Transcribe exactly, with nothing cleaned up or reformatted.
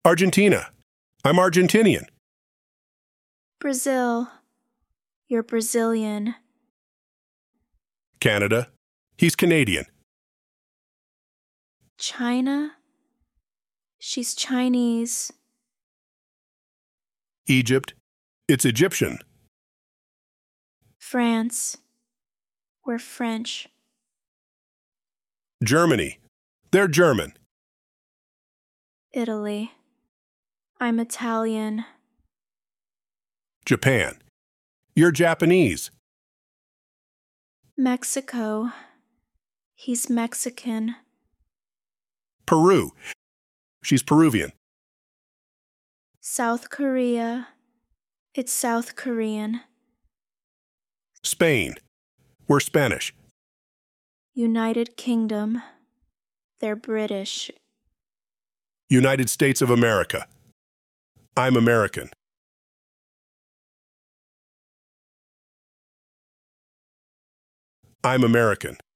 Argentina. I'm Argentinian. Brazil. You're Brazilian. Canada. He's Canadian. China. She's Chinese. Egypt. It's Egyptian. France. We're French. Germany. They're German. Italy. I'm Italian. Japan. You're Japanese. Mexico. He's Mexican. Peru. She's Peruvian. South Korea. It's South Korean. Spain. We're Spanish. United Kingdom. They're British. United States of America. I'm American. I'm American.